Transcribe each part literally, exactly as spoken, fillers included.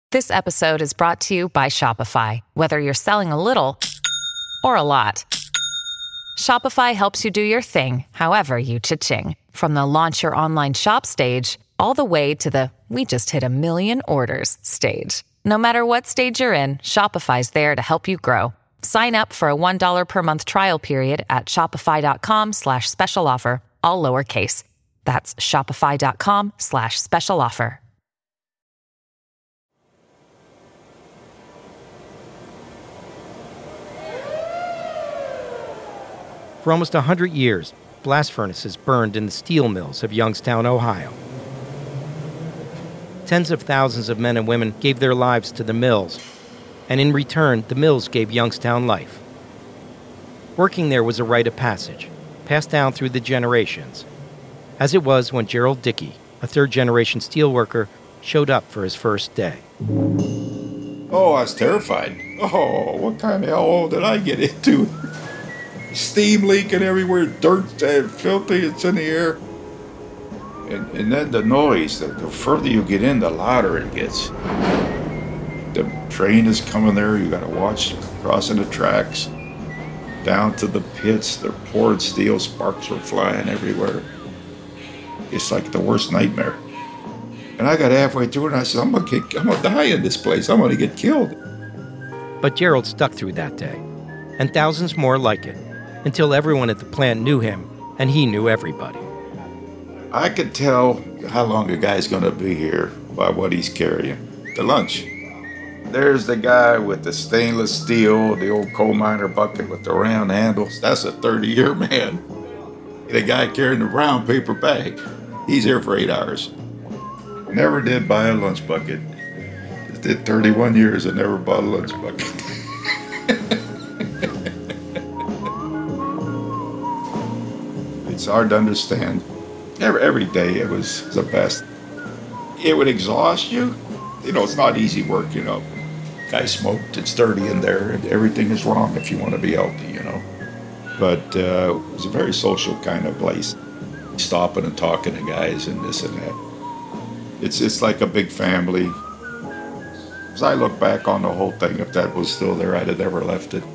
This episode is brought to you by Shopify. Whether you're selling a little or a lot, Shopify helps you do your thing, however you cha-ching. From the launch your online shop stage, all the way to the we just hit a million orders stage. No matter what stage you're in, Shopify's there to help you grow. Sign up for a one dollar per month trial period at shopify.com slash special offer, all lowercase. That's shopify.com slash special offer. For almost one hundred years, blast furnaces burned in the steel mills of Youngstown, Ohio. Tens of thousands of men and women gave their lives to the mills, and in return, the mills gave Youngstown life. Working there was a rite of passage, passed down through the generations, as it was when Gerald Dickey, a third-generation steelworker, showed up for his first day. Oh, I was terrified. Oh, what kind of hell did I get into? Steam leaking everywhere, dirt and filthy, it's in the air. And, and then the noise, the, the further you get in, the louder it gets. The train is coming there, you gotta watch crossing the tracks. Down to the pits, they're pouring steel, sparks were flying everywhere. It's like the worst nightmare. And I got halfway through it and I said, I'm gonna, get, I'm gonna die in this place, I'm gonna get killed. But Gerald stuck through that day, and thousands more like it, until everyone at the plant knew him, and he knew everybody. I could tell how long a guy's going to be here by what he's carrying. The lunch. There's the guy with the stainless steel, the old coal miner bucket with the round handles. That's a thirty-year man. The guy carrying the brown paper bag. He's here for eight hours. Never did buy a lunch bucket. Did thirty-one years and never bought a lunch bucket. It's hard to understand. Every, every day it was the best. It would exhaust you. You know, it's not easy work, you know. Guy smoked, it's dirty in there, and everything is wrong if you want to be healthy, you know. But uh, it was a very social kind of place. Stopping and talking to guys and this and that. It's it's like a big family. As I look back on the whole thing, if that was still there, I'd have never left it.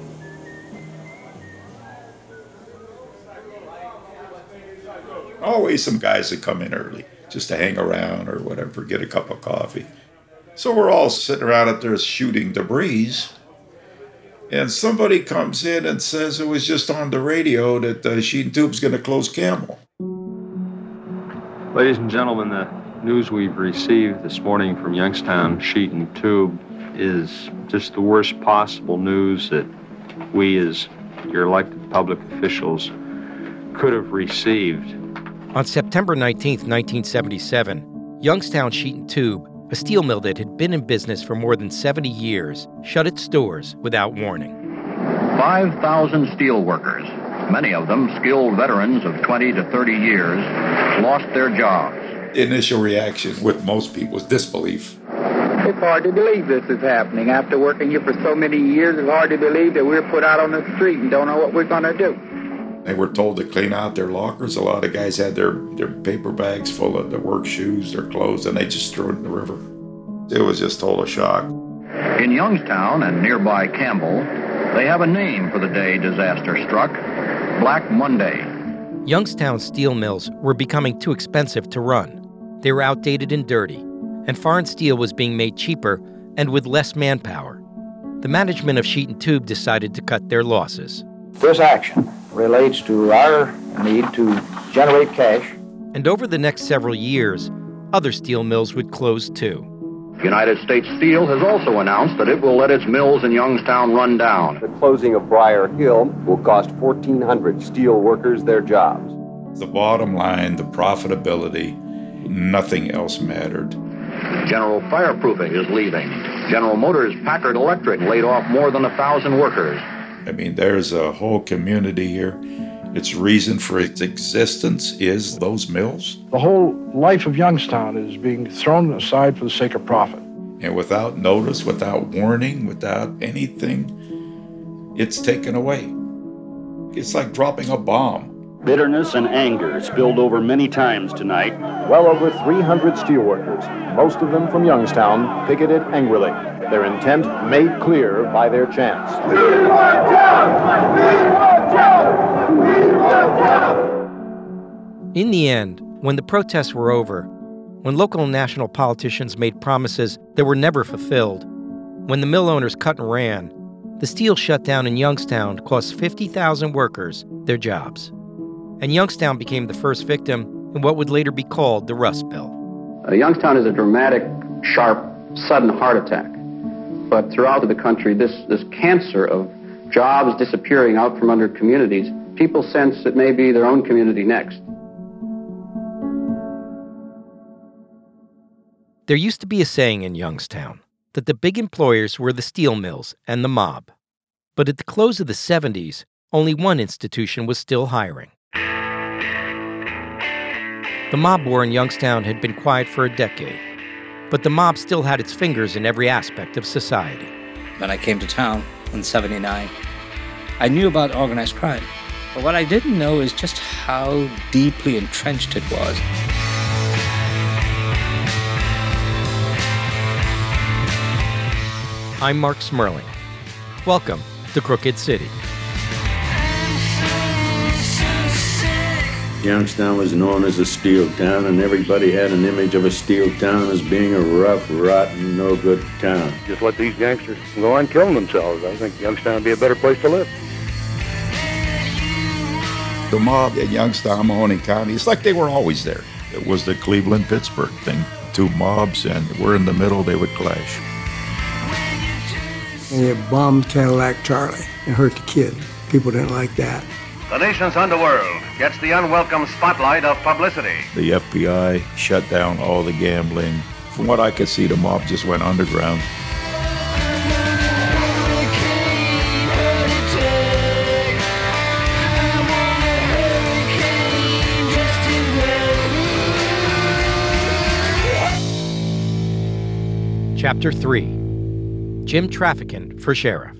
Always some guys that come in early just to hang around or whatever, get a cup of coffee. So we're all sitting around up there shooting debris, and somebody comes in and says it was just on the radio that uh, Sheet Tube's going to close Campbell. Ladies and gentlemen, the news we've received this morning from Youngstown Sheet and Tube is just the worst possible news that we as your elected public officials could have received. On September nineteenth, nineteen seventy-seven, Youngstown Sheet and Tube, a steel mill that had been in business for more than seventy years, shut its doors without warning. five thousand steel workers, many of them skilled veterans of twenty to thirty years, lost their jobs. The initial reaction with most people is disbelief. It's hard to believe this is happening. After working here for so many years, it's hard to believe that we're put out on the street and don't know what we're going to do. They were told to clean out their lockers. A lot of guys had their, their paper bags full of their work shoes, their clothes, and they just threw it in the river. It was just total shock. In Youngstown and nearby Campbell, they have a name for the day disaster struck, Black Monday. Youngstown steel mills were becoming too expensive to run. They were outdated and dirty, and foreign steel was being made cheaper and with less manpower. The management of Sheet and Tube decided to cut their losses. This action relates to our need to generate cash. And over the next several years, other steel mills would close too. United States Steel has also announced that it will let its mills in Youngstown run down. The closing of Briar Hill will cost fourteen hundred steel workers their jobs. The bottom line, the profitability, nothing else mattered. General Fireproofing is leaving. General Motors Packard Electric laid off more than a thousand workers. I mean, there's a whole community here. Its reason for its existence is those mills. The whole life of Youngstown is being thrown aside for the sake of profit. And without notice, without warning, without anything, it's taken away. It's like dropping a bomb. Bitterness and anger spilled over many times tonight. Well over three hundred steelworkers, most of them from Youngstown, picketed angrily, their intent made clear by their chants. We want jobs! We want jobs! We want jobs! In the end, when the protests were over, when local and national politicians made promises that were never fulfilled, when the mill owners cut and ran, the steel shutdown in Youngstown cost fifty thousand workers their jobs. And Youngstown became the first victim in what would later be called the Rust Belt. Uh, Youngstown is a dramatic, sharp, sudden heart attack. But throughout the country, this, this cancer of jobs disappearing out from under communities, people sense it may be their own community next. There used to be a saying in Youngstown that the big employers were the steel mills and the mob. But at the close of the seventies, only one institution was still hiring. The mob war in Youngstown had been quiet for a decade, but the mob still had its fingers in every aspect of society. When I came to town in seventy-nine, I knew about organized crime. But what I didn't know is just how deeply entrenched it was. I'm Mark Smerling. Welcome to Crooked City. Youngstown was known as a steel town, and everybody had an image of a steel town as being a rough, rotten, no-good town. Just let these gangsters go on killing themselves. I think Youngstown would be a better place to live. The mob in Youngstown, Mahoning County, it's like they were always there. It was the Cleveland-Pittsburgh thing. Two mobs, and we're in the middle, they would clash. And it bombed Cadillac Charlie and hurt the kid. People didn't like that. The nation's underworld gets the unwelcome spotlight of publicity. The F B I shut down all the gambling. From what I could see, the mob just went underground. Chapter three. Jim Traficant for Sheriff.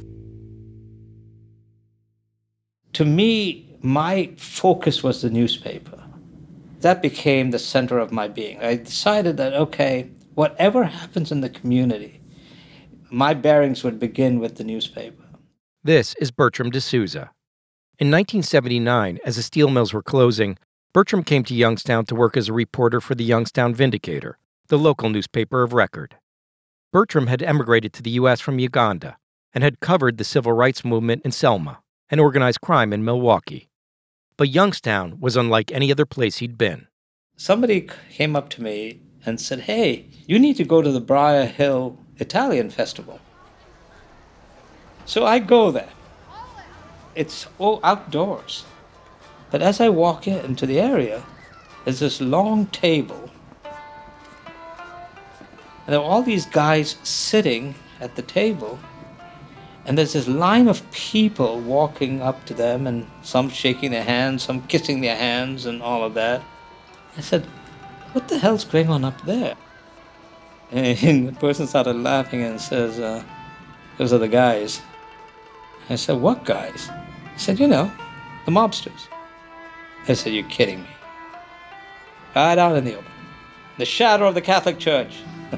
To me, my focus was the newspaper. That became the center of my being. I decided that, okay, whatever happens in the community, my bearings would begin with the newspaper. This is Bertram D'Souza. In nineteen seventy-nine, as the steel mills were closing, Bertram came to Youngstown to work as a reporter for the Youngstown Vindicator, the local newspaper of record. Bertram had emigrated to the U S from Uganda and had covered the civil rights movement in Selma and organized crime in Milwaukee. But Youngstown was unlike any other place he'd been. Somebody came up to me and said, hey, you need to go to the Briar Hill Italian Festival. So I go there. It's all outdoors. But as I walk into the area, there's this long table. And there are all these guys sitting at the table. And there's this line of people walking up to them, and some shaking their hands, some kissing their hands, and all of that. I said, what the hell's going on up there? And the person started laughing and says, uh, those are the guys. I said, what guys? He said, you know, the mobsters. I said, you're kidding me. Right out in the open. The shadow of the Catholic Church.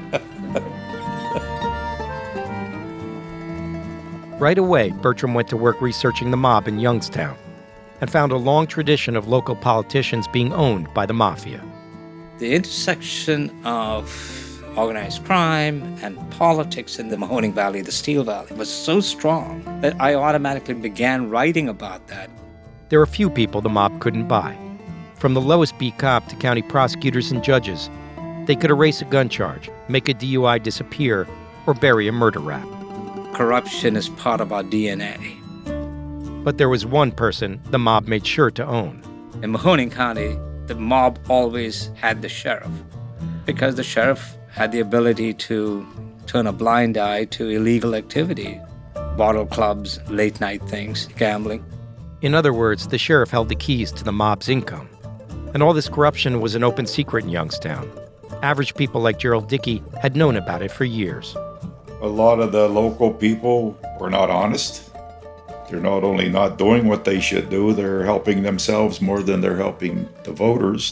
Right away, Bertram went to work researching the mob in Youngstown and found a long tradition of local politicians being owned by the mafia. The intersection of organized crime and politics in the Mahoning Valley, the Steel Valley, was so strong that I automatically began writing about that. There are few people the mob couldn't buy. From the lowest beat cop to county prosecutors and judges, they could erase a gun charge, make a D U I disappear, or bury a murder rap. Corruption is part of our D N A. But there was one person the mob made sure to own. In Mahoning County, the mob always had the sheriff, because the sheriff had the ability to turn a blind eye to illegal activity, bottle clubs, late-night things, gambling. In other words, the sheriff held the keys to the mob's income. And all this corruption was an open secret in Youngstown. Average people like Gerald Dickey had known about it for years. A lot of the local people were not honest. They're not only not doing what they should do, they're helping themselves more than they're helping the voters.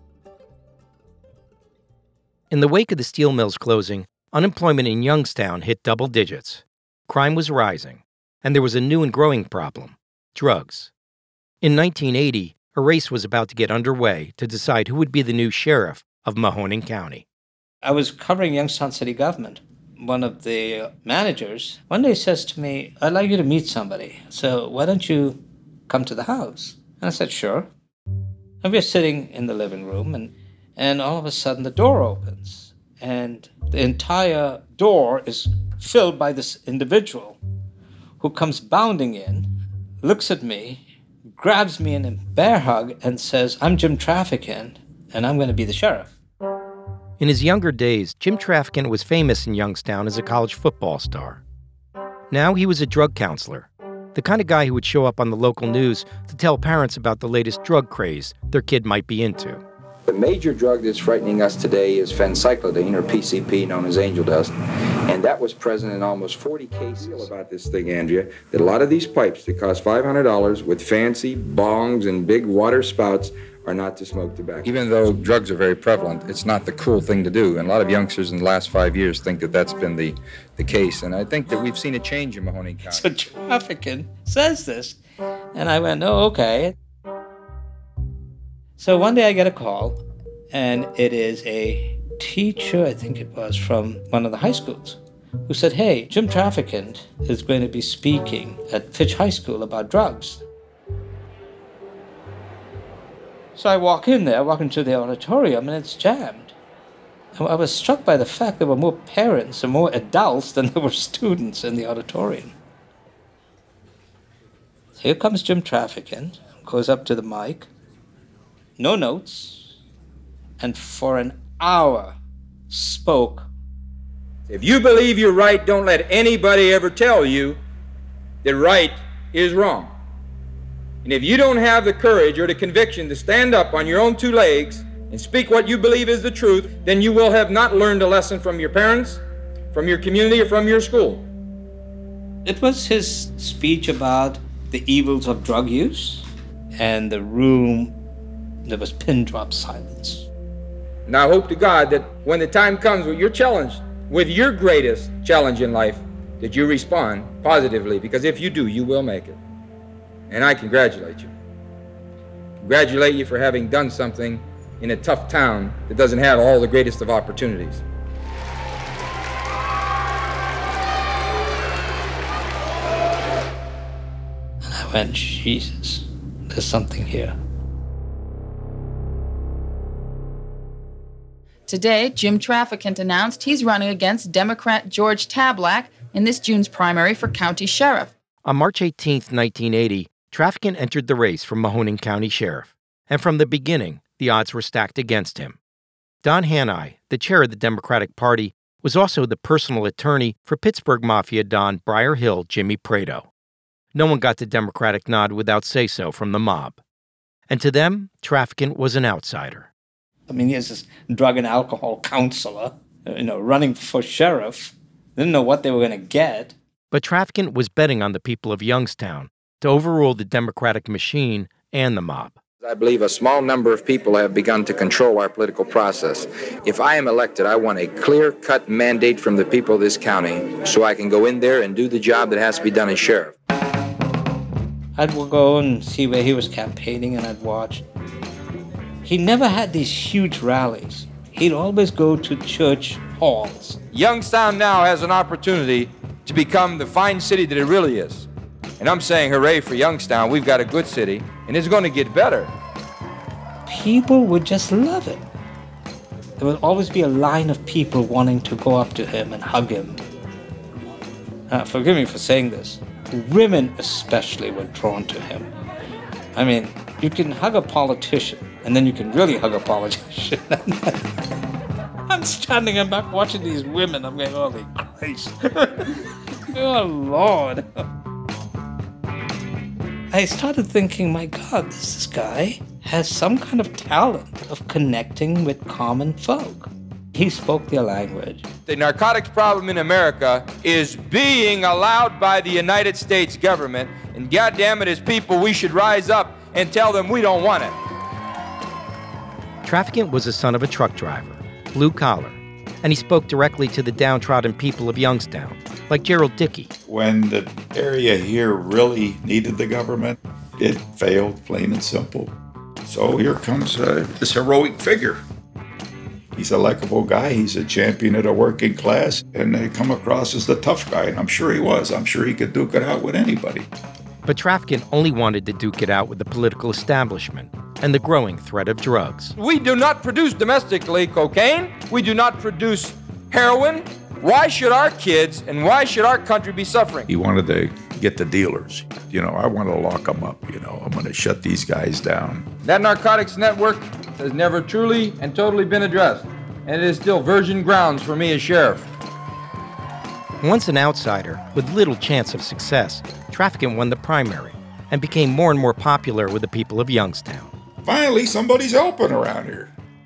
In the wake of the steel mills closing, unemployment in Youngstown hit double digits. Crime was rising, and there was a new and growing problem: drugs. In nineteen eighty, a race was about to get underway to decide who would be the new sheriff of Mahoning County. I was covering Youngstown city government. One of the managers one day says to me, "I'd like you to meet somebody, so why don't you come to the house?" And I said, "Sure." And we're sitting in the living room, and, and all of a sudden the door opens, and the entire door is filled by this individual who comes bounding in, looks at me, grabs me in a bear hug, and says, "I'm Jim Traficant, and I'm going to be the sheriff." In his younger days, Jim Traficant was famous in Youngstown as a college football star. Now he was a drug counselor, the kind of guy who would show up on the local news to tell parents about the latest drug craze their kid might be into. The major drug that's frightening us today is phencyclidine, or P C P, known as angel dust, and that was present in almost forty cases. About this thing, Andrea, that a lot of these pipes that cost five hundred dollars with fancy bongs and big water spouts are not to smoke tobacco. Even though drugs are very prevalent, it's not the cool thing to do. And a lot of youngsters in the last five years think that that's been the, the case. And I think that we've seen a change in Mahoning County. So Traficant says this, and I went, "Oh, okay." So one day I get a call, and it is a teacher, I think it was, from one of the high schools, who said, "Hey, Jim Traficant is going to be speaking at Fitch High School about drugs." So I walk in there, I walk into the auditorium, and it's jammed. And I was struck by the fact there were more parents and more adults than there were students in the auditorium. Here comes Jim Traficant, goes up to the mic, no notes, and for an hour spoke. If you believe you're right, don't let anybody ever tell you that right is wrong. And if you don't have the courage or the conviction to stand up on your own two legs and speak what you believe is the truth, then you will have not learned a lesson from your parents, from your community, or from your school. It was his speech about the evils of drug use, and the room, there was pin drop silence. And I hope to God that when the time comes when you're challenged with your greatest challenge in life, that you respond positively, because if you do, you will make it. And I congratulate you. Congratulate you for having done something in a tough town that doesn't have all the greatest of opportunities. And I went, Jesus, there's something here. Today, Jim Traficant announced he's running against Democrat George Tablack in this June's primary for county sheriff. On March eighteenth, nineteen eighty, Traficant entered the race for Mahoning County Sheriff, and from the beginning, the odds were stacked against him. Don Hanai, the chair of the Democratic Party, was also the personal attorney for Pittsburgh Mafia Don Briar Hill Jimmy Prado. No one got the Democratic nod without say-so from the mob. And to them, Traficant was an outsider. I mean, here's this drug and alcohol counselor, you know, running for sheriff. They didn't know what they were going to get. But Traficant was betting on the people of Youngstown to overrule the Democratic machine and the mob. I believe a small number of people have begun to control our political process. If I am elected, I want a clear-cut mandate from the people of this county so I can go in there and do the job that has to be done as sheriff. I'd go and see where he was campaigning, and I'd watch. He never had these huge rallies. He'd always go to church halls. Youngstown now has an opportunity to become the fine city that it really is. And I'm saying hooray for Youngstown. We've got a good city, and it's going to get better. People would just love it. There would always be a line of people wanting to go up to him and hug him. Uh, forgive me for saying this. Women especially were drawn to him. I mean, you can hug a politician, and then you can really hug a politician. I'm standing and back watching these women. I'm going, holy Christ. Oh, Lord. I started thinking, my God, this guy has some kind of talent of connecting with common folk. He spoke their language. The narcotics problem in America is being allowed by the United States government, and goddamn it, as people, we should rise up and tell them we don't want it. Trafficant was the son of a truck driver, blue collar, and he spoke directly to the downtrodden people of Youngstown, like Gerald Dickey. When the area here really needed the government, it failed, plain and simple. So here comes uh, this heroic figure. He's a likable guy. He's a champion of the working class, and they come across as the tough guy, and I'm sure he was. I'm sure he could duke it out with anybody. But Trafficant only wanted to duke it out with the political establishment and the growing threat of drugs. We do not produce domestically cocaine. We do not produce heroin. Why should our kids and why should our country be suffering? He wanted to get the dealers. You know, I want to lock them up. You know, I'm going to shut these guys down. That narcotics network has never truly and totally been addressed, and it is still virgin grounds for me as sheriff. Once an outsider with little chance of success, Trafficant won the primary and became more and more popular with the people of Youngstown. Finally, somebody's helping around here.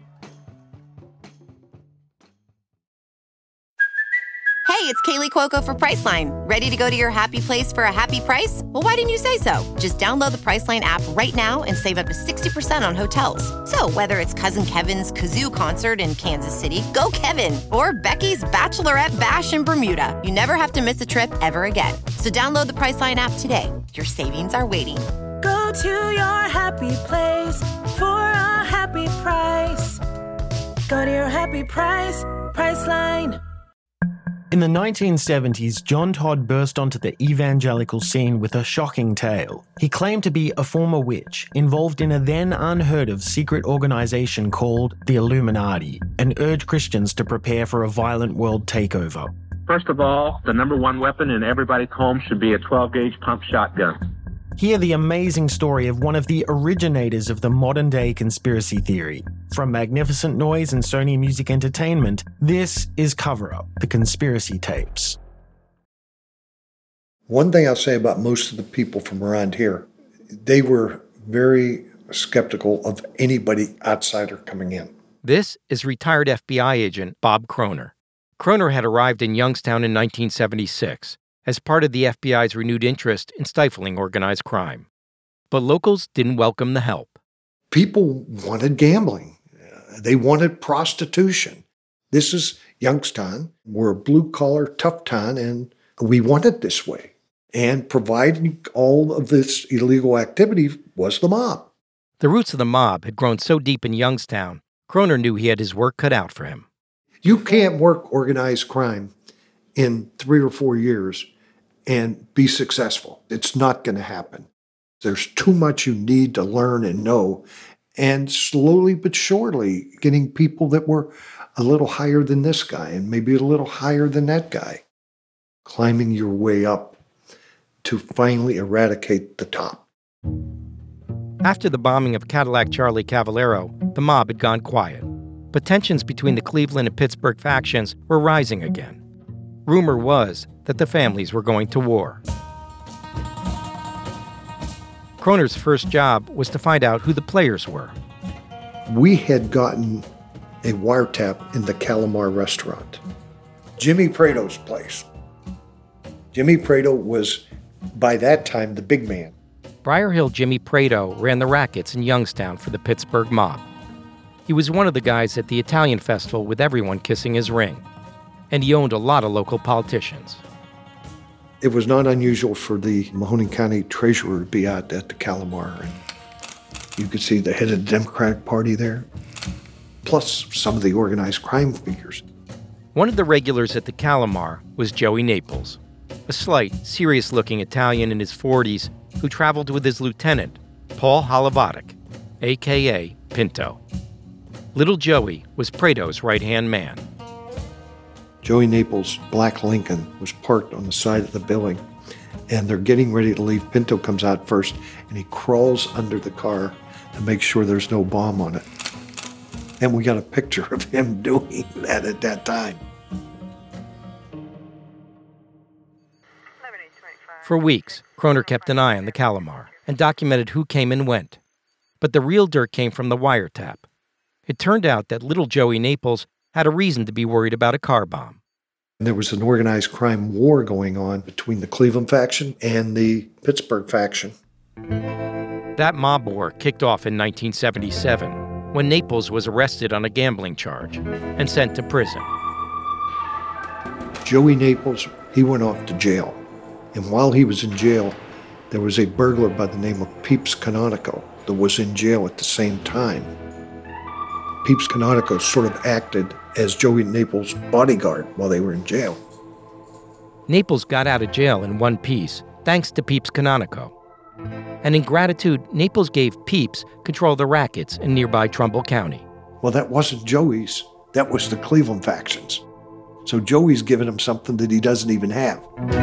Hey, it's Kaylee Cuoco for Priceline. Ready to go to your happy place for a happy price? Well, why didn't you say so? Just download the Priceline app right now and save up to sixty percent on hotels. So whether it's Cousin Kevin's Kazoo Concert in Kansas City, go Kevin, or Becky's Bachelorette Bash in Bermuda, you never have to miss a trip ever again. So download the Priceline app today. Your savings are waiting. Go to your happy place for a happy price. Go to your happy price, Priceline. In the nineteen seventies, John Todd burst onto the evangelical scene with a shocking tale. He claimed to be a former witch involved in a then unheard-of secret organization called the Illuminati and urged Christians to prepare for a violent world takeover. First of all, the number one weapon in everybody's home should be a twelve-gauge pump shotgun. Hear the amazing story of one of the originators of the modern-day conspiracy theory. From Magnificent Noise and Sony Music Entertainment, this is Cover Up, the Conspiracy Tapes. One thing I'll say about most of the people from around here, they were very skeptical of anybody outsider coming in. This is retired F B I agent Bob Kroner. Kroner had arrived in Youngstown in nineteen seventy-six. As part of the F B I's renewed interest in stifling organized crime. But locals didn't welcome the help. People wanted gambling. Uh, they wanted prostitution. This is Youngstown. We're a blue-collar, tough town, and we want it this way. And providing all of this illegal activity was the mob. The roots of the mob had grown so deep in Youngstown, Kroner knew he had his work cut out for him. You can't work organized crime in three or four years and be successful. It's not going to happen. There's too much you need to learn and know, and slowly but surely getting people that were a little higher than this guy and maybe a little higher than that guy, climbing your way up to finally eradicate the top. After the bombing of Cadillac Charlie Cavallero, the mob had gone quiet, but tensions between the Cleveland and Pittsburgh factions were rising again. Rumor was that the families were going to war. Kroner's first job was to find out who the players were. We had gotten a wiretap in the Calamar restaurant. Jimmy Prado's place. Jimmy Prado was, by that time, the big man. Briar Hill Jimmy Prado ran the rackets in Youngstown for the Pittsburgh mob. He was one of the guys at the Italian festival with everyone kissing his ring. And he owned a lot of local politicians. It was not unusual for the Mahoning County treasurer to be out at the Calamar, and you could see the head of the Democratic Party there, plus some of the organized crime figures. One of the regulars at the Calamar was Joey Naples, a slight, serious-looking Italian in his forties who traveled with his lieutenant, Paul Holovatic, a k a. Pinto. Little Joey was Prado's right-hand man. Joey Naples' black Lincoln was parked on the side of the building, and they're getting ready to leave. Pinto comes out first, and he crawls under the car to make sure there's no bomb on it. And we got a picture of him doing that at that time. For weeks, Kroner kept an eye on the Calamar and documented who came and went. But the real dirt came from the wiretap. It turned out that little Joey Naples had a reason to be worried about a car bomb. There was an organized crime war going on between the Cleveland faction and the Pittsburgh faction. That mob war kicked off in nineteen seventy-seven, when Naples was arrested on a gambling charge and sent to prison. Joey Naples, he went off to jail. And while he was in jail, there was a burglar by the name of Peeps Canonico that was in jail at the same time. Peeps Canonico sort of acted as Joey Naples' bodyguard while they were in jail. Naples got out of jail in one piece, thanks to Peeps Canonico. And in gratitude, Naples gave Peeps control of the rackets in nearby Trumbull County. Well, that wasn't Joey's. That was the Cleveland faction's. So Joey's giving him something that he doesn't even have.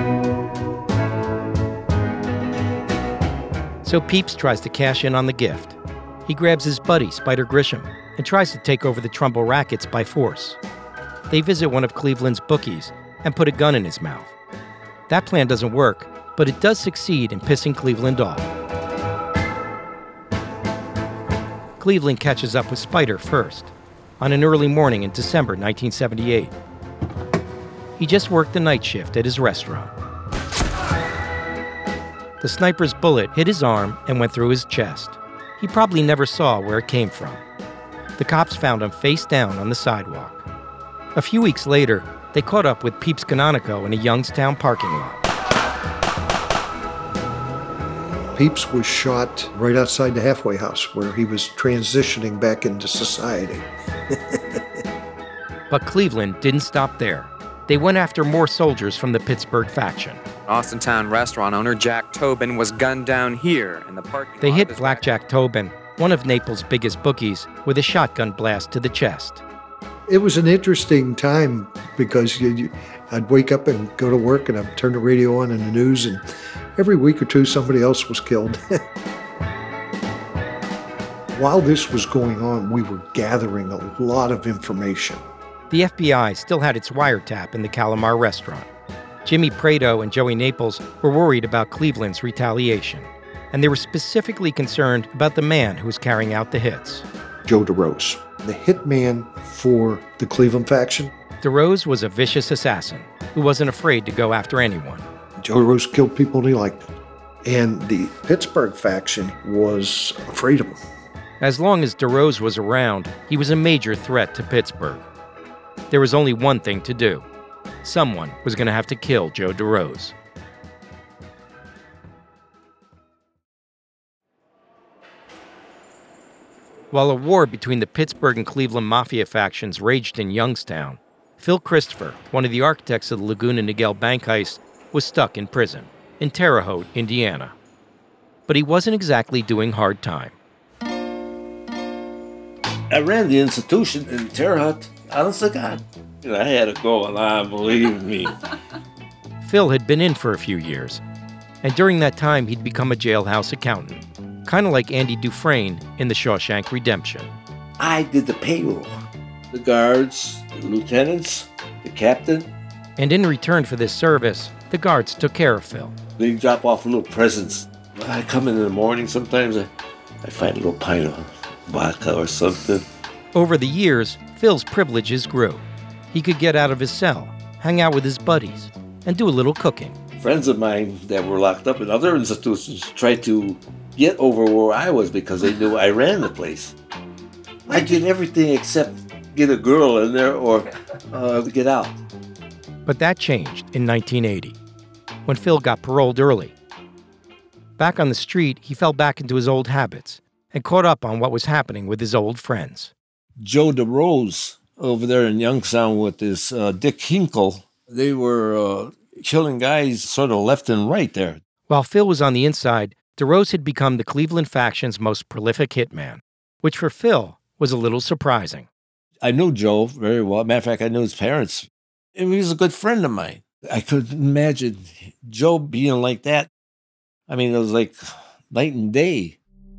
So Peeps tries to cash in on the gift. He grabs his buddy, Spider Grisham, and tries to take over the Trumbull rackets by force. They visit one of Cleveland's bookies and put a gun in his mouth. That plan doesn't work, but it does succeed in pissing Cleveland off. Cleveland catches up with Spider first, on an early morning in December nineteen seventy-eight. He just worked the night shift at his restaurant. The sniper's bullet hit his arm and went through his chest. He probably never saw where it came from. The cops found him face down on the sidewalk. A few weeks later, they caught up with Peeps Canonico in a Youngstown parking lot. Peeps was shot right outside the halfway house where he was transitioning back into society. But Cleveland didn't stop there. They went after more soldiers from the Pittsburgh faction. Austintown restaurant owner Jack Tobin was gunned down here in the parking lot. They hit Blackjack Tobin, one of Naples' biggest bookies, with a shotgun blast to the chest. It was an interesting time because you, you, I'd wake up and go to work and I'd turn the radio on in the news, and every week or two somebody else was killed. While this was going on, we were gathering a lot of information. The F B I still had its wiretap in the Calamar restaurant. Jimmy Prado and Joey Naples were worried about Cleveland's retaliation, and they were specifically concerned about the man who was carrying out the hits. Joe DeRose, the hitman for the Cleveland faction. DeRose was a vicious assassin who wasn't afraid to go after anyone. Joe DeRose killed people and he liked them. And the Pittsburgh faction was afraid of him. As long as DeRose was around, he was a major threat to Pittsburgh. There was only one thing to do. Someone was going to have to kill Joe DeRose. While a war between the Pittsburgh and Cleveland mafia factions raged in Youngstown, Phil Christopher, one of the architects of the Laguna Niguel bank heist, was stuck in prison in Terre Haute, Indiana. But he wasn't exactly doing hard time. I ran the institution in Terre Haute, honest to God. And I had it going on, believe me. Phil had been in for a few years, and during that time he'd become a jailhouse accountant, kind of like Andy Dufresne in The Shawshank Redemption. I did the payroll. The guards, the lieutenants, the captain. And in return for this service, the guards took care of Phil. They drop off little presents. I come in in the morning, sometimes I, I find a little pint of vodka or something. Over the years, Phil's privileges grew. He could get out of his cell, hang out with his buddies, and do a little cooking. Friends of mine that were locked up in other institutions tried to get over where I was because they knew I ran the place. I did everything except get a girl in there or uh, get out. But that changed in nineteen eighty, when Phil got paroled early. Back on the street, he fell back into his old habits and caught up on what was happening with his old friends. Joe DeRose over there in Youngstown with this uh, Dick Hinkle, they were uh, killing guys sort of left and right there. While Phil was on the inside, DeRose had become the Cleveland faction's most prolific hitman, which for Phil was a little surprising. I knew Joe very well. Matter of fact, I knew his parents. And he was a good friend of mine. I could imagine Joe being like that. I mean, it was like night and day.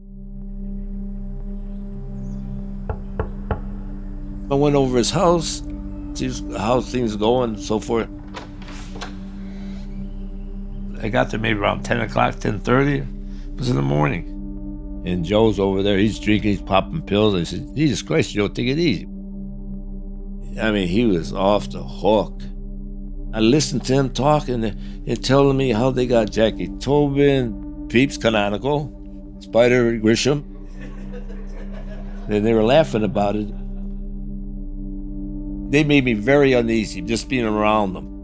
I went over his house, see how things going and so forth. I got there maybe around ten o'clock, ten thirty. It was in the morning. And Joe's over there, he's drinking, he's popping pills. I said, Jesus Christ, Joe, take it easy. I mean, he was off the hook. I listened to him talking and telling me how they got Jackie Tobin, Peeps Canonical, Spider Grisham. And they were laughing about it. They made me very uneasy just being around them.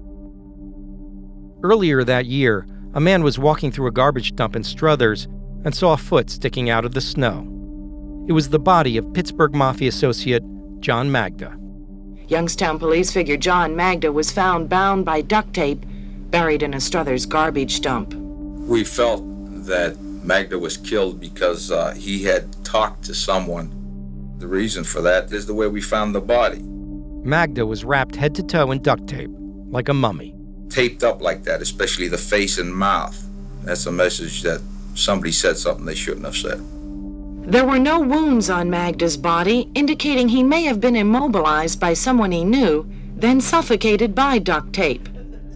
Earlier that year, a man was walking through a garbage dump in Struthers and saw a foot sticking out of the snow. It was the body of Pittsburgh Mafia associate John Magda. Youngstown police figured John Magda was found bound by duct tape, buried in a Struthers garbage dump. We felt that Magda was killed because uh, he had talked to someone. The reason for that is the way we found the body. Magda was wrapped head to toe in duct tape, like a mummy. Taped up like that, especially the face and mouth. That's a message that somebody said something they shouldn't have said. There were no wounds on Magda's body, indicating he may have been immobilized by someone he knew, then suffocated by duct tape.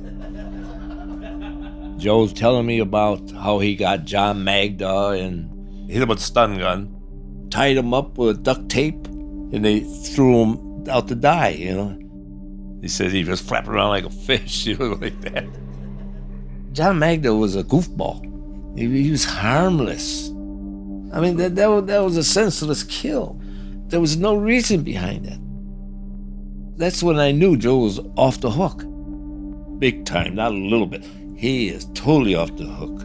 Joe's telling me about how he got John Magda and hit him with a stun gun, tied him up with duct tape, and they threw him out to die, you know. He said he was flapping around like a fish, you know, like that. John Magda was a goofball. He, he was harmless. I mean, that, that, was, that was a senseless kill. There was no reason behind that. That's when I knew Joe was off the hook. Big time, not a little bit. He is totally off the hook.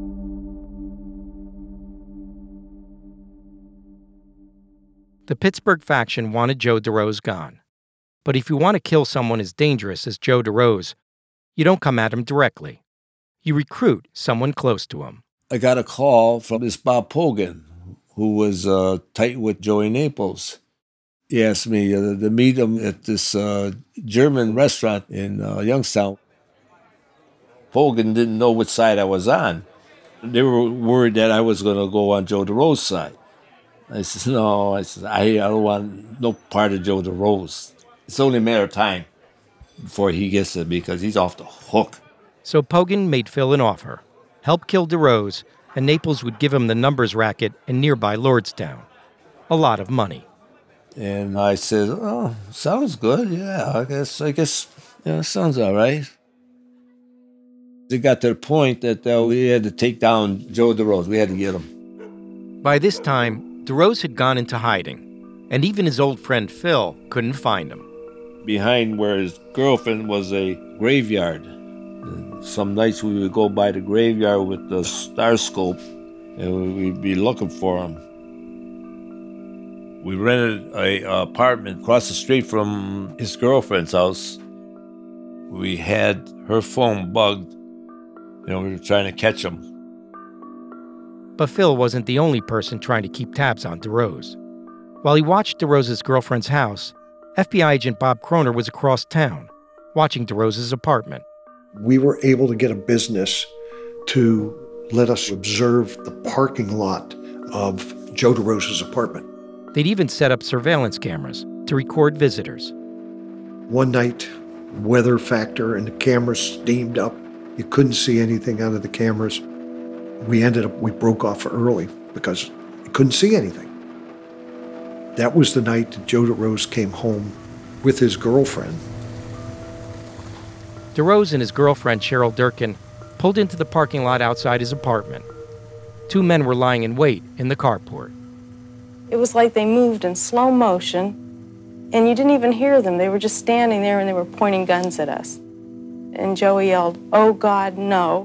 The Pittsburgh faction wanted Joe DeRose gone. But if you want to kill someone as dangerous as Joe DeRose, you don't come at him directly. You recruit someone close to him. I got a call from this Bob Pogan, who was uh, tight with Joey Naples. He asked me uh, to meet him at this uh, German restaurant in uh, Youngstown. Pogan didn't know which side I was on. They were worried that I was going to go on Joe DeRose's side. I said, no, I said, I, I don't want no part of Joe DeRose. It's only a matter of time before he gets it because he's off the hook. So Pogan made Phil an offer. Help kill DeRose, and Naples would give him the numbers racket in nearby Lordstown. A lot of money. And I said, oh, sounds good, yeah, I guess, I guess, yeah, sounds all right. It got to the point that uh, we had to take down Joe DeRose. We had to get him. By this time, DeRose had gone into hiding, and even his old friend Phil couldn't find him. Behind where his girlfriend was a graveyard. Some nights we would go by the graveyard with the star scope, and we'd be looking for him. We rented a, a apartment across the street from his girlfriend's house. We had her phone bugged, and we were trying to catch him. But Phil wasn't the only person trying to keep tabs on DeRose. While he watched DeRose's girlfriend's house, F B I agent Bob Kroner was across town, watching DeRose's apartment. We were able to get a business to let us observe the parking lot of Joe DeRose's apartment. They'd even set up surveillance cameras to record visitors. One night, weather factor and the cameras steamed up. You couldn't see anything out of the cameras. We ended up, we broke off early because you couldn't see anything. That was the night that Joe DeRose came home with his girlfriend. DeRose and his girlfriend, Cheryl Durkin, pulled into the parking lot outside his apartment. Two men were lying in wait in the carport. It was like they moved in slow motion, and you didn't even hear them. They were just standing there, and they were pointing guns at us. And Joey yelled, "Oh, God, no."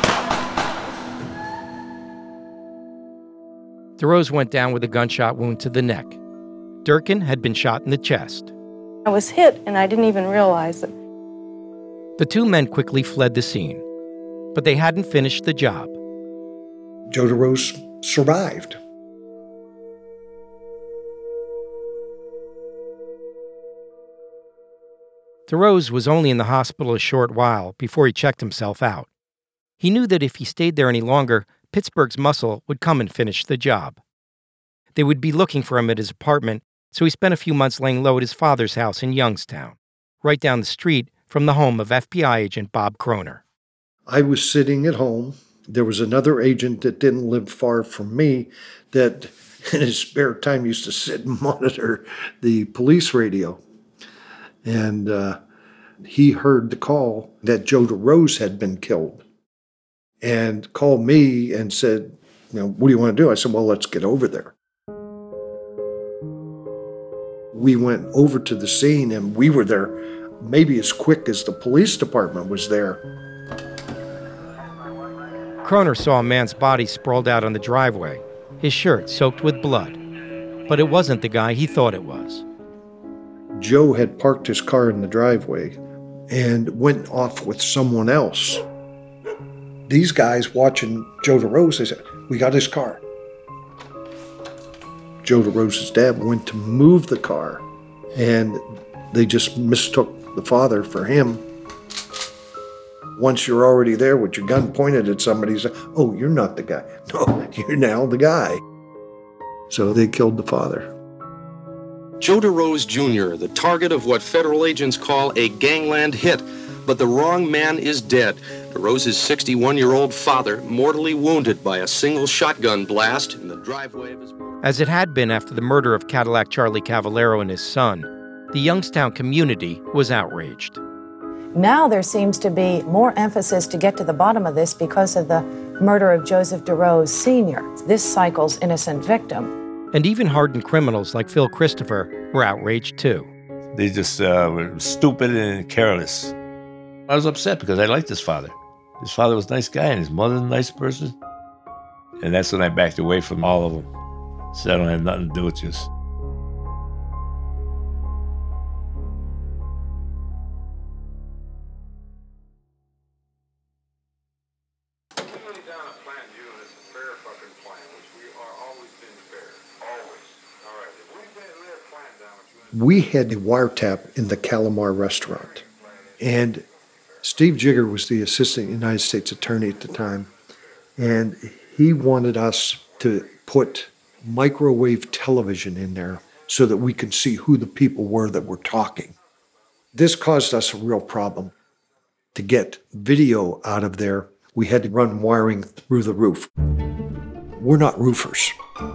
DeRose went down with a gunshot wound to the neck. Durkin had been shot in the chest. I was hit, and I didn't even realize it. The two men quickly fled the scene, but they hadn't finished the job. Joe DeRose survived. DeRose was only in the hospital a short while before he checked himself out. He knew that if he stayed there any longer, Pittsburgh's muscle would come and finish the job. They would be looking for him at his apartment, so he spent a few months laying low at his father's house in Youngstown, right down the street from the home of F B I agent Bob Kroner. I was sitting at home. There was another agent that didn't live far from me that in his spare time used to sit and monitor the police radio. And uh, he heard the call that Joe DeRose had been killed and called me and said, you know, what do you want to do? I said, well, let's get over there. We went over to the scene and we were there maybe as quick as the police department was there. Kroner saw a man's body sprawled out on the driveway, his shirt soaked with blood. But it wasn't the guy he thought it was. Joe had parked his car in the driveway and went off with someone else. These guys watching Joe DeRose, they said, we got his car. Joe DeRose's dad went to move the car, and they just mistook the father for him. Once you're already there with your gun pointed at somebody, you say, oh, you're not the guy. No, you're now the guy. So they killed the father. Joe DeRose Junior, the target of what federal agents call a gangland hit, but the wrong man is dead. DeRose's sixty-one-year-old father mortally wounded by a single shotgun blast in the driveway of his... As it had been after the murder of Cadillac Charlie Cavallero and his son, the Youngstown community was outraged. Now there seems to be more emphasis to get to the bottom of this because of the murder of Joseph DeRose Senior, this cycle's innocent victim. And even hardened criminals like Phil Christopher were outraged too. They just uh, were stupid and careless. I was upset because I liked his father. His father was a nice guy and his mother was a nice person. And that's when I backed away from all of them. So I don't have nothing to do with this. We had a wiretap in the Calamar restaurant, and Steve Jigger was the assistant United States attorney at the time, and he wanted us to put microwave television in there so that we could see who the people were that were talking. This caused us a real problem. To get video out of there, we had to run wiring through the roof. We're not roofers.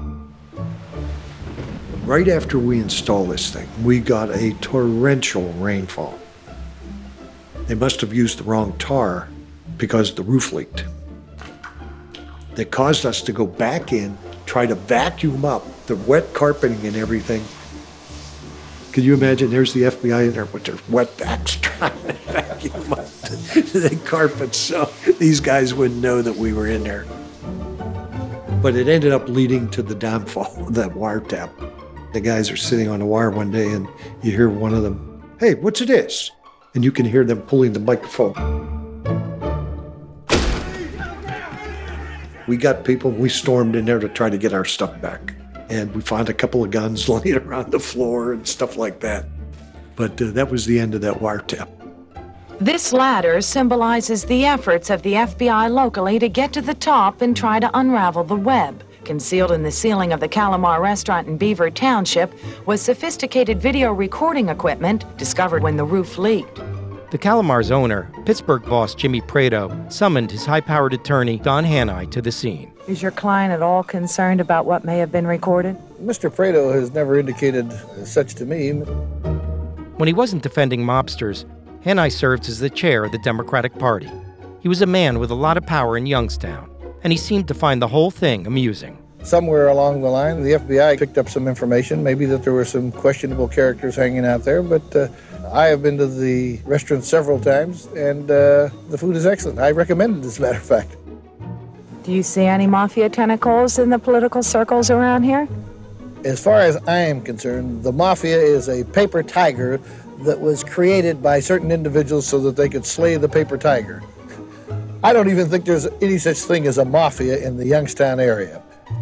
Right after we installed this thing, we got a torrential rainfall. They must have used the wrong tar because the roof leaked. That caused us to go back in, try to vacuum up the wet carpeting and everything. Could you imagine? There's the F B I in there with their wet backs trying to vacuum up the, the carpet so these guys wouldn't know that we were in there. But it ended up leading to the downfall of that wiretap. The guys are sitting on a wire one day and you hear one of them, hey, what's it is? And you can hear them pulling the microphone. We got people, we stormed in there to try to get our stuff back. And we found a couple of guns laying around the floor and stuff like that. But uh, that was the end of that wiretap. This ladder symbolizes the efforts of the F B I locally to get to the top and try to unravel the web. Concealed in the ceiling of the Calamar restaurant in Beaver Township was sophisticated video recording equipment discovered when the roof leaked. The Calamar's owner, Pittsburgh boss Jimmy Prado, summoned his high-powered attorney, Don Hanai, to the scene. Is your client at all concerned about what may have been recorded? Mister Prado has never indicated such to me. When he wasn't defending mobsters, Hanai served as the chair of the Democratic Party. He was a man with a lot of power in Youngstown, and he seemed to find the whole thing amusing. Somewhere along the line, the F B I picked up some information, maybe that there were some questionable characters hanging out there, but uh, I have been to the restaurant several times, and uh, the food is excellent. I recommend it, as a matter of fact. Do you see any mafia tentacles in the political circles around here? As far as I am concerned, the mafia is a paper tiger that was created by certain individuals so that they could slay the paper tiger. I don't even think there's any such thing as a mafia in the Youngstown area.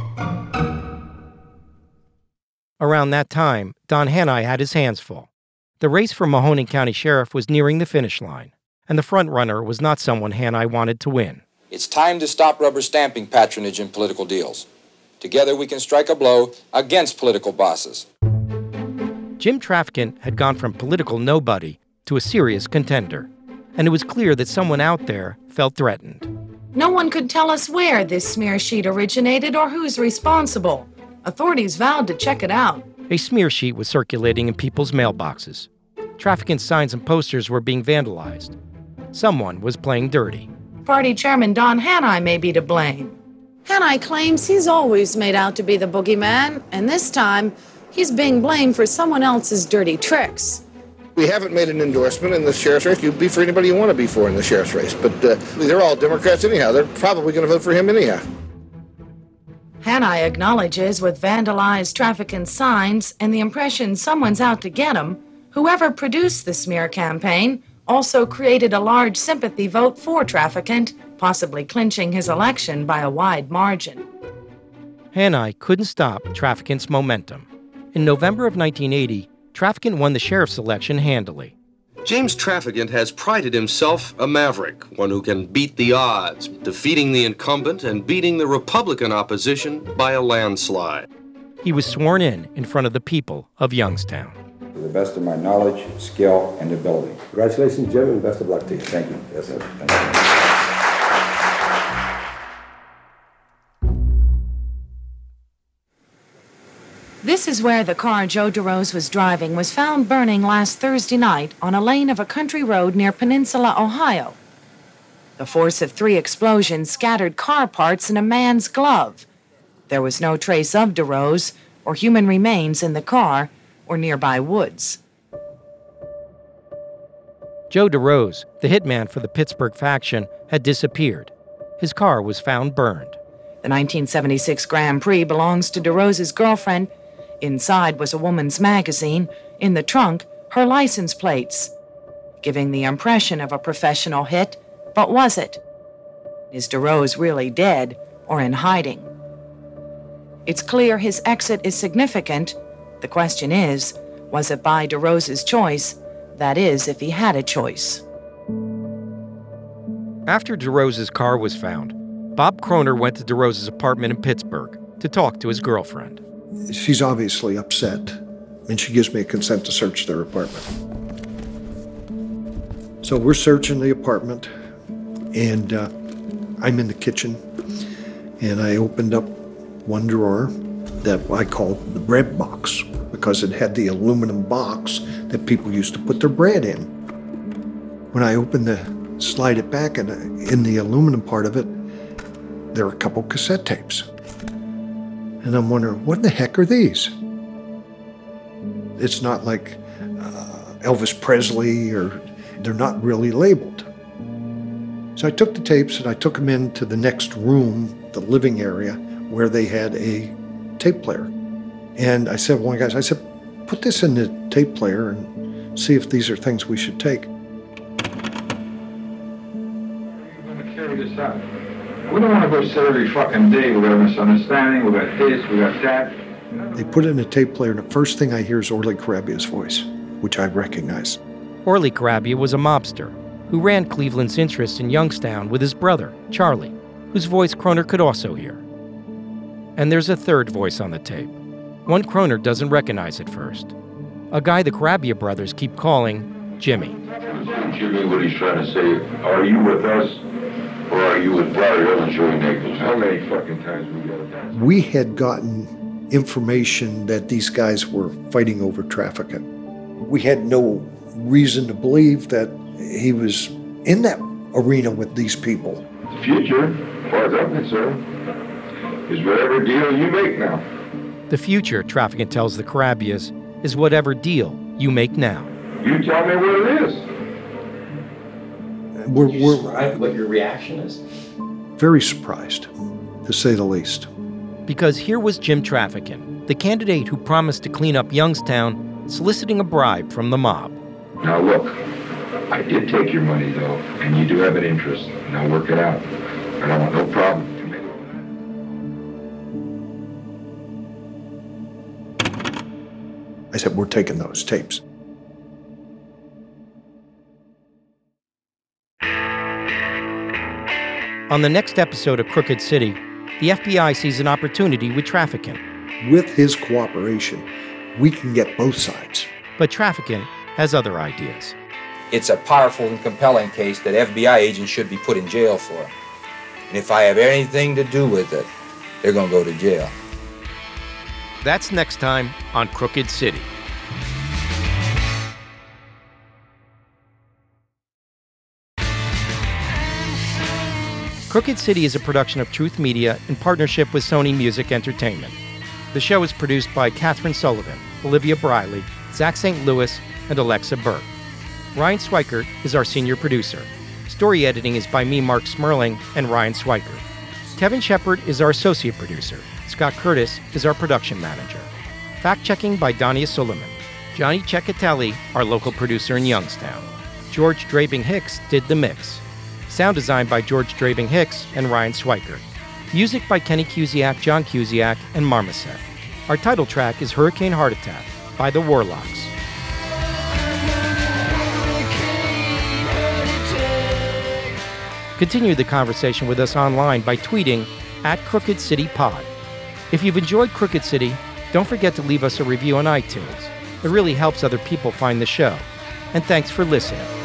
Around that time, Don Hanai had his hands full. The race for Mahoning County Sheriff was nearing the finish line, and the front-runner was not someone Hanai wanted to win. It's time to stop rubber stamping patronage in political deals. Together we can strike a blow against political bosses. Jim Traficant had gone from political nobody to a serious contender, and it was clear that someone out there felt threatened. No one could tell us where this smear sheet originated or who's responsible. Authorities vowed to check it out. A smear sheet was circulating in people's mailboxes. trafficking signs and posters were being vandalized. Someone was playing dirty. Party chairman Don Hanai may be to blame. Hanai claims he's always made out to be the boogeyman, and this time he's being blamed for someone else's dirty tricks. We haven't made an endorsement in the sheriff's race. You'd be for anybody you want to be for in the sheriff's race. But uh, they're all Democrats anyhow. They're probably going to vote for him anyhow. Hanai acknowledges with vandalized trafficking signs and the impression someone's out to get him, whoever produced the smear campaign also created a large sympathy vote for Trafficant, possibly clinching his election by a wide margin. Hanai couldn't stop Trafficant's momentum. In November of nineteen eighty, Trafficant won the sheriff's election handily. James Trafficant has prided himself a maverick, one who can beat the odds, defeating the incumbent and beating the Republican opposition by a landslide. He was sworn in in front of the people of Youngstown. To the best of my knowledge, skill, and ability. Congratulations, Jim, and best of luck to you. Thank you. Yes, sir. Thank you. This is where the car Joe DeRose was driving was found burning last Thursday night on a lane of a country road near Peninsula, Ohio. The force of three explosions scattered car parts and a man's glove. There was no trace of DeRose or human remains in the car or nearby woods. Joe DeRose, the hitman for the Pittsburgh faction, had disappeared. His car was found burned. The nineteen seventy-six Grand Prix belongs to DeRose's girlfriend. Inside was a woman's magazine. In the trunk, her license plates, giving the impression of a professional hit. But was it? Is DeRose really dead or in hiding? It's clear his exit is significant. The question is, was it by DeRose's choice? That is, if he had a choice. After DeRose's car was found, Bob Kroner went to DeRose's apartment in Pittsburgh to talk to his girlfriend. She's obviously upset, and she gives me a consent to search their apartment. So we're searching the apartment, and uh, I'm in the kitchen, and I opened up one drawer that I called the bread box because it had the aluminum box that people used to put their bread in. When I opened the, slide it back, and in the aluminum part of it, there were a couple cassette tapes. And I'm wondering, what the heck are these? It's not like uh, Elvis Presley, or they're not really labeled. So I took the tapes and I took them into the next room, the living area, where they had a tape player. And I said, one of the guys, I said, put this in the tape player and see if these are things we should take. We're going to carry this out. We don't want to go sit every fucking day. We got a misunderstanding, we got this, we got that. They put it in a tape player, and the first thing I hear is Orly Carabia's voice, which I recognize. Orly Carabia was a mobster who ran Cleveland's interest in Youngstown with his brother, Charlie, whose voice Kroner could also hear. And there's a third voice on the tape, one Kroner doesn't recognize at first. A guy the Carabia brothers keep calling Jimmy. Jimmy, what he's trying to say, are you with us, or are you with Barry Hill and Joey Nichols? How many fucking times we got that? We had gotten information that these guys were fighting over trafficking. We had no reason to believe that he was in that arena with these people. The future, as far as I'm concerned, is whatever deal you make now. The future, Trafficant tells the Carabias, is whatever deal you make now. You tell me what it is. We're, we're describe what your reaction is? Very surprised, to say the least. Because here was Jim Trafficant, the candidate who promised to clean up Youngstown, soliciting a bribe from the mob. Now look, I did take your money though, and you do have an interest. Now work it out. I don't want no problem. I said, we're taking those tapes. On the next episode of Crooked City, the F B I sees an opportunity with Trafficant. With his cooperation, we can get both sides. But Trafficant has other ideas. It's a powerful and compelling case that F B I agents should be put in jail for. And if I have anything to do with it, they're going to go to jail. That's next time on Crooked City. Crooked City is a production of Truth Media in partnership with Sony Music Entertainment. The show is produced by Catherine Sullivan, Olivia Briley, Zach Saint Louis, and Alexa Burke. Ryan Swikert is our senior producer. Story editing is by me, Mark Smerling, and Ryan Swikert. Kevin Shepard is our associate producer. Scott Curtis is our production manager. Fact-checking by Dania Suleiman. Johnny Ceccatelli, our local producer in Youngstown. George Drabing Hicks did the mix. Sound design by George Drabing Hicks and Ryan Swikert. Music by Kenny Cusiak, John Cusiak, and Marmoset. Our title track is Hurricane Heart Attack by the Warlocks. Continue the conversation with us online by tweeting at Crooked City Pod. If you've enjoyed Crooked City, don't forget to leave us a review on iTunes. It really helps other people find the show. And thanks for listening.